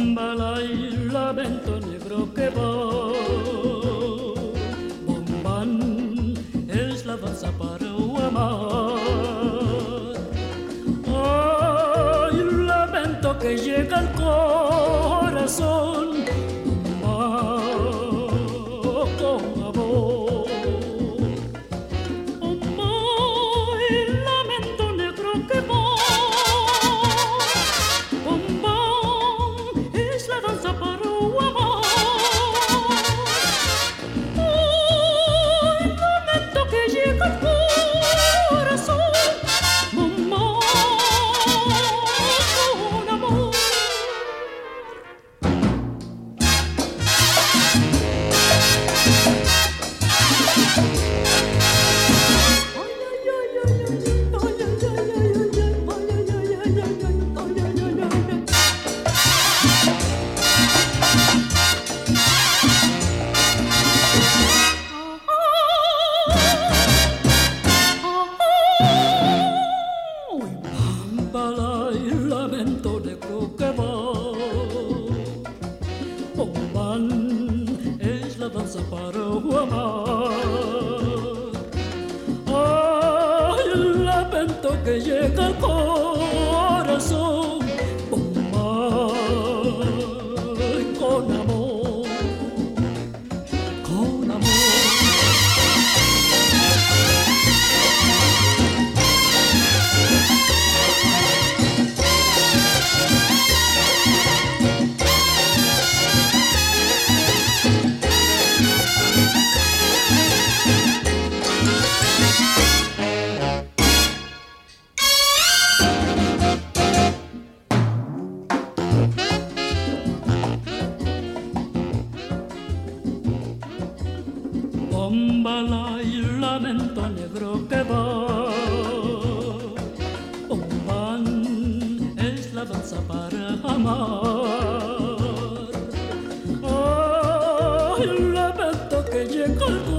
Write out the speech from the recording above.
Bambalay, lamento negro que va. Bombán es la danza para amar. Ay, un lamento que llega al corazón. Bombán con amor. Bombán, el lamento negro que va. El lamento negro que va. Bombán es la danza para amar. Ay, el lamento que llega al corazón. Bombán con amor, con amor. Bombalay, lamento negro que va. Bombán es la danza para amar. Ay, el lamento que llega al